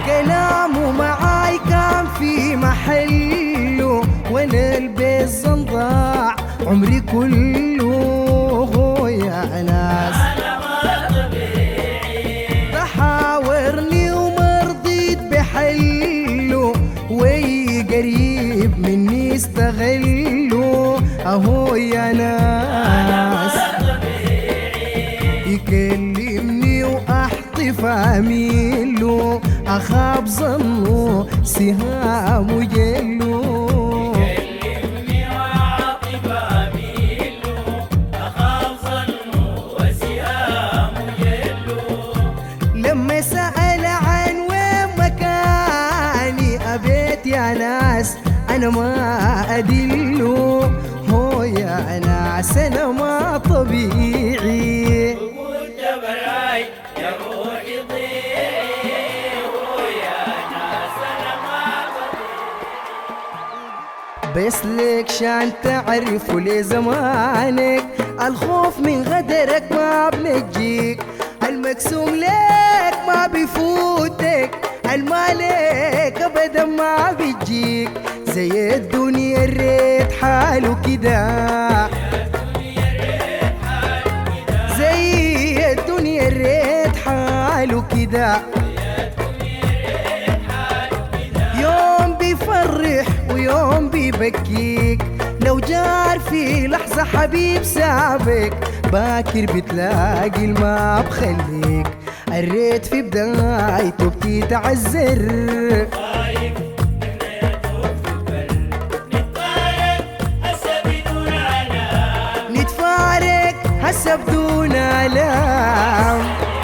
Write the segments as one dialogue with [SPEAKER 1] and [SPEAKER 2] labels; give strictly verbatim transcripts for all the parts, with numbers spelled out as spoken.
[SPEAKER 1] كلامه معاي كان في محله، وانا البيت ضاع عمري كله. هو يا ناس تحاورني وما رضيت بحله، وي قريب مني استغله. اهو يا ناس يكلمني واحطف اميله، اخاف ظنه سهام وجله.
[SPEAKER 2] يكلمني واحطف اميله، اخاف ظنه وسهام وجله.
[SPEAKER 1] لما سأل عن وين مكاني أبيت يا ناس أنا ما أدله. هو يا ناس أنا ما طبيعي،
[SPEAKER 2] وقلت براي يا روحي ضيعي. هو يا ناس أنا ما طبيعي.
[SPEAKER 1] بس لك شان تعرف لي زمانك، الخوف من غدرك ما بنجيك، المقسوم لك ما بيفوتك، المالك ابدا ما بيجيك. زي الدنيا الريت حاله كده، زي الدنيا الريت حاله كده. يوم بيفرح ويوم بيبكيك، لو جار في لحظة حبيب سابك، باكر بتلاقي الماء بخليك. الريت في بدايته بتتعذر، نتفارق هسه بدون آلام.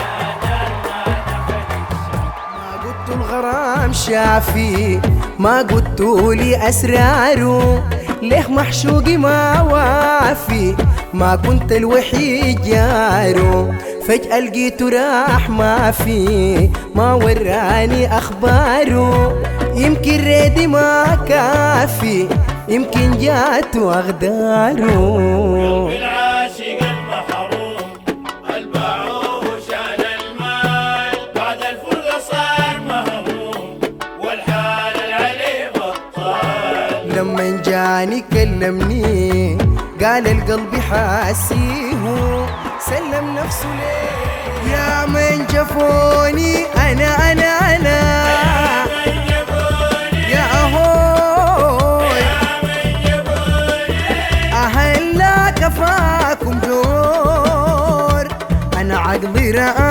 [SPEAKER 1] ما قلت الغرام شافي، ما قلت لي أسراره، ليه محشوقي ما وافي، ما كنت الوحيد جاره. فجأة لقيته راح ما في، ما وراني أخباره. يمكن ريدي ما كافي، يمكن جاته أغداره.
[SPEAKER 2] العاشق المحروم الباعوه شان المال، بعد الفرقة صار مهموم والحال العلي بطال.
[SPEAKER 1] لما جاني كلمني قال القلب حاسيه، سلم نفسه ليه يا من جفوني. انا انا انا يا اهوي أهلا كفاكم دور، انا عقلي رأى